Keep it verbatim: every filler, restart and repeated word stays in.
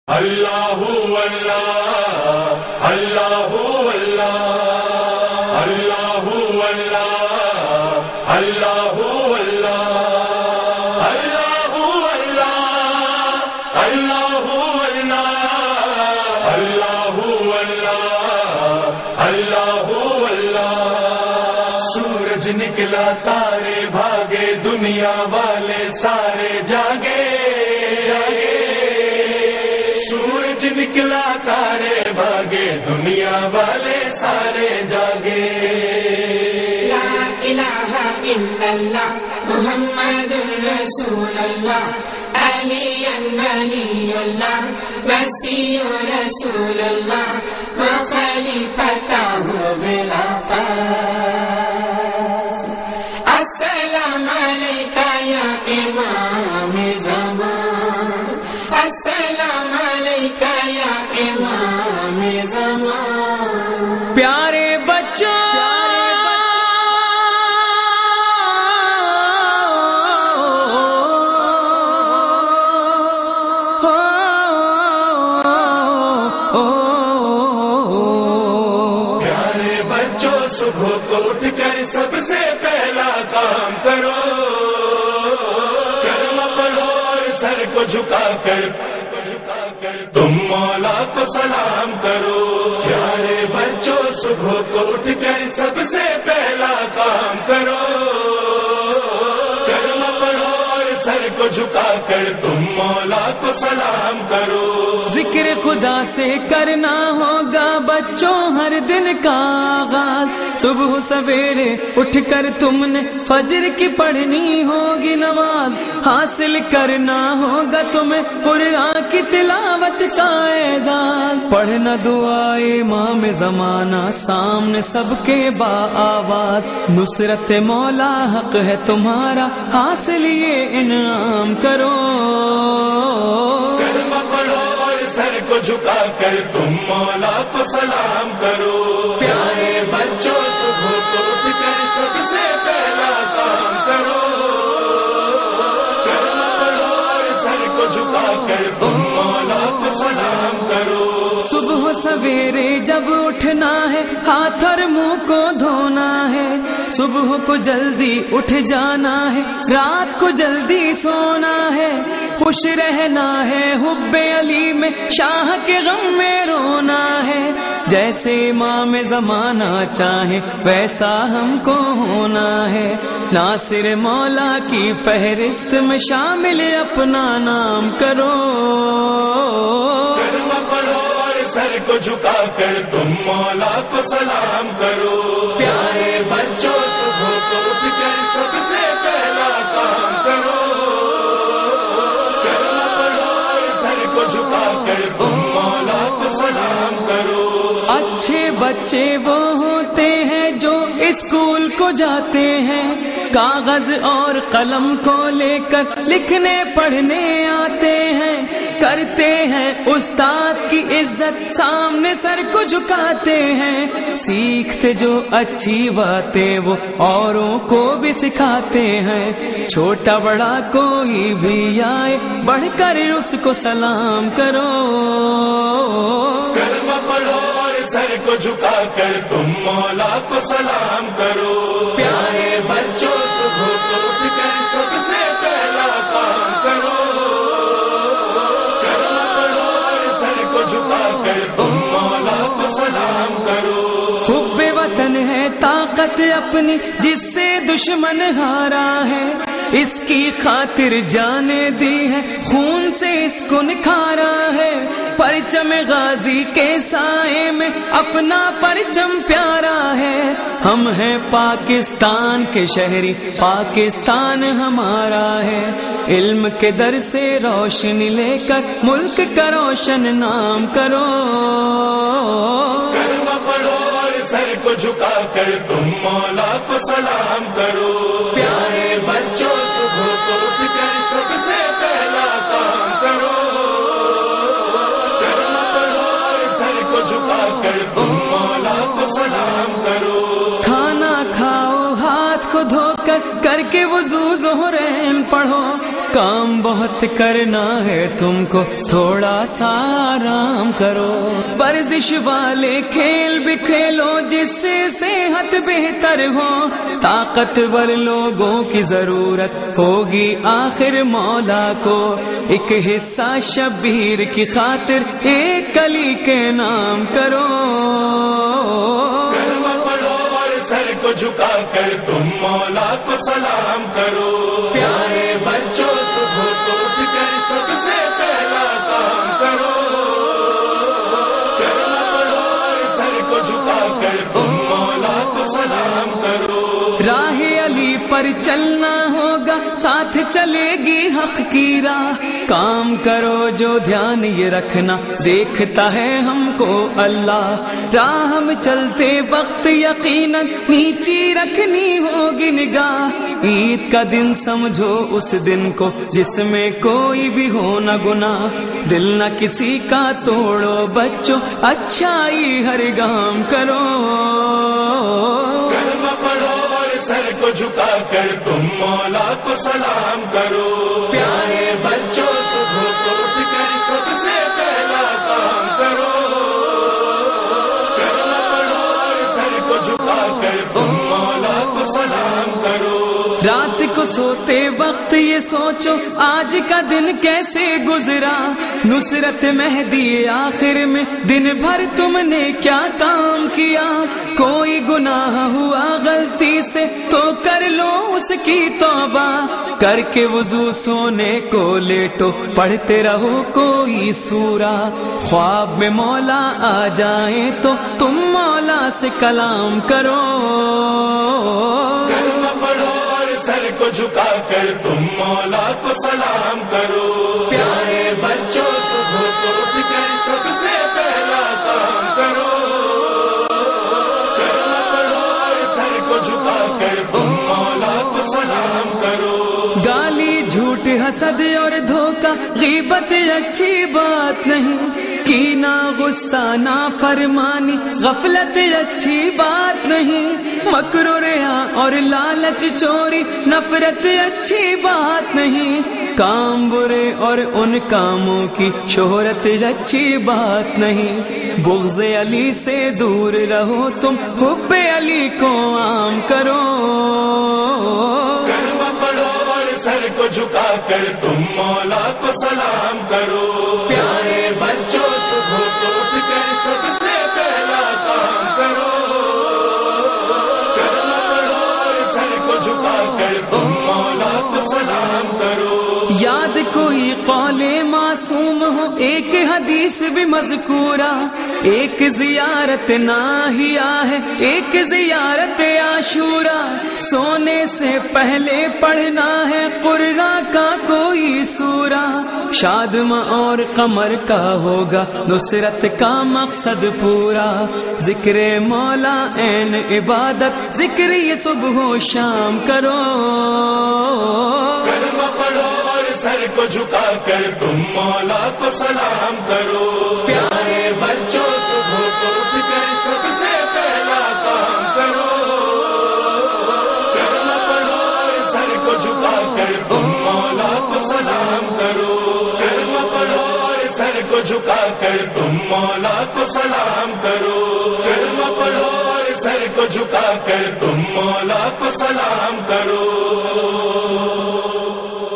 اللہ اللہ اللہ اللہ اللہ اللہ اللہ اللہ اللہ اللہ اللہ اللہ سورج نکلا سارے بھاگے دنیا والے سارے جاگے سورج نکلا سارے بھاگے دنیا والے سارے جاگے لا الہ الا اللہ محمد رسول اللہ علی ولی اللہ مسیح رسول اللہ وخلیفتہ بلا فاس السلام علیکہ یا امام زمان السلام علیکہ یا امام زمان پیارے بچوں صبح کو اٹھ کر سب سے پہلا کام کرو کلمہ پڑھو اور سر کو جھکا کر تم مولا کو سلام کرو پیارے بچوں صبح کو اٹھ کر سب سے پہلا کام کرو کلمہ پڑھو اور سر کو جھکا کر تم مولا کو سلام کرو ذکر خدا سے کرنا ہوگا بچوں ہر دن کا آغاز صبح سویرے اٹھ کر تم نے فجر کی پڑھنی ہوگی نماز حاصل کرنا ہوگا تمہیں قرآن کی تلاوت کا اعزاز پڑھنا دعائے امام زمانہ سامنے سب کے با آواز نصرت مولا حق ہے تمہارا حاصل یہ انعام کرو کلمہ پڑھو اور سر کو جھکا کر تم مولا کو سلام کرو پیارے بچوں صبح کو اٹھ کر سب سے پہلا کام کرو کلمہ پڑھو اور سر کو جھکا کر تم مولا کو سلام کرو صبح سویرے جب اٹھنا ہے ہاتھ اور منہ کو دھونا ہے صبح کو جلدی اٹھ جانا ہے رات کو جلدی سونا ہے خوش رہنا ہے حب علی میں شاہ کے غم میں رونا ہے جیسے امام زمانہ چاہے ویسا ہم کو ہونا ہے ناصر مولا کی فہرست میں شامل اپنا نام کرو کلمہ پڑھو اور سر کو جھکا کر تم مولا کو سلام کرو پیارے بچوں صبح کو اٹھ کر سب سے پہلا کام کرو کلمہ پڑھو اور سر کو جھکا کر تم مولا کو سلام کرو اچھے بچے وہ ہوتے ہیں جو اسکول کو جاتے ہیں کاغذ اور قلم کو لے کر لکھنے پڑھنے آتے ہیں کرتے ہیں استاد کی عزت سامنے سر کو جھکاتے ہیں سیکھتے جو اچھی باتیں وہ اوروں کو بھی سکھاتے ہیں چھوٹا بڑا کوئی بھی آئے بڑھ کر اس کو سلام کرو کلمہ پڑھو اور سر کو جھکا کر تم مولا کو سلام کرو پیارے بچوں صبح کو اٹھ کر سب سے پہلا کام کرو کلمہ پڑھو اور سر کو جھکا کر تم مولا کو سلام کرو حب وطن ہے طاقت اپنی جس سے دشمن ہارا ہے اس کی خاطر جانے دی ہے خون سے اس کو نکھارا ہے پرچم غازی کے سائے میں اپنا پرچم پیارا ہے ہم ہیں پاکستان کے شہری پاکستان ہمارا ہے علم کے در سے روشنی لے کر ملک کا روشن نام کرو کلمہ پڑھو اور سر کو جھکا کر تم مولا کو سلام کرو پیارے بچوں صبح کو اٹھ کر سب سے پہلا کام کرو کلمہ پڑھو اور سر کو جھکا کر تم مولا کو سلام کرو کھانا کھاؤ ہاتھ کو دھو کر کر کے وضو ظہرین پڑھو، کام بہت کرنا ہے تم کو، تھوڑا سا آرام کرو، ورزش والے کھیل بھی کھیلو جس سے صحت بہتر ہو، طاقتور لوگوں کی ضرورت ہوگی آخر مولا کو، ایک حصہ شبیر کی خاطر ایک کلی کے نام کرو، کلمہ پڑھو اور سر کو جھکا کر تم مولا کو سلام کرو، پیارے بچوں صبح کو اٹھ کر سب سے پہلا کام کرو، کلمہ پڑھو اور سر کو جھکا کر تم مولا کو سلام کرو، راہ علی پر چلنا ہوگا ساتھ چلے گی حق کی راہ، کام کرو جو دھیان یہ رکھنا دیکھتا ہے ہم کو اللہ، راہ ہم چلتے وقت یقیناً نیچی رکھنی ہوگی نگاہ، عید کا دن سمجھو اس دن کو جس میں کوئی بھی ہو نہ گناہ، دل نہ کسی کا توڑو بچوں اچھائی ہر گام کرو، کلمہ پڑھو اور سر کو جھکا کر تم مولا کو سلام کرو، پیارے بچوں صبح کو اٹھ کر سب سے پہلا کام کرو، کلمہ پڑھو اور سر کو جھکا کر تم مولا کو سلام کرو، رات کو سوتے وقت یہ سوچو آج کا دن کیسے گزرا، نصرت مہدی آخر میں دن بھر تم نے کیا کام کیا، کوئی گناہ ہوا غلطی سے تو کر لو اس کی توبہ، کر کے وضو سونے کو لیٹو پڑھتے رہو کوئی سورہ، خواب میں مولا آ جائیں تو تم مولا سے کلام کرو، کلمہ پڑھو اور سر کو جھکا کر تم مولا کو سلام کرو، پیارے بچوں صبح کو اٹھ کر سب سے پہلا کام کرو، کلمہ پڑھو اور سر کو جھکا کر تم مولا کو سلام کرو، گالی جھوٹ حسد اور دھوکہ غیبت اچھی بات نہیں، کینہ غصہ نافرمانی غفلت اچھی بات نہیں، مکر و ریا اور لالچ چوری نفرت اچھی بات نہیں، کام برے اور ان کاموں کی شہرت اچھی بات نہیں، بغض علی سے دور رہو تم حب علی کو عام کرو، کلمہ پڑھو اور سر کو جھکا کر تم مولا کو سلام کرو، پیارے بچوں صبح کو اٹھ کر سب سے پہلا کام کرو، کلمہ پڑھو اور سر کو جھکا کر تم مولا کو سلام کرو، یاد کوئی قول معصوم ہو ایک حدیث بھی مذکورہ، ایک زیارت ناہیہ ہے ایک زیارت عاشورہ، سونے سے پہلے پڑھنا ہے قرآن کا کوئی سورہ، شادماں اور قمر کا ہوگا نصرت کا مقصد پورا، ذکر مولا عین عبادت ذکر یہ صبح و شام کرو، کلمہ پڑھو اور سر کو جھکا کر تم مولا کو سلام کرو، پیارے بچوں صبح کو اٹھ کر سب سے پہلا کام کرو، کلمہ پڑھو اور سر کو جھکا کر تم مولا کو سلام کرو، کلمہ پڑھو اور سر کو جھکا کر تم مولا کو سلام کرو، کلمہ پڑھو اور سر کو جھکا کر تم مولا کو سلام کرو۔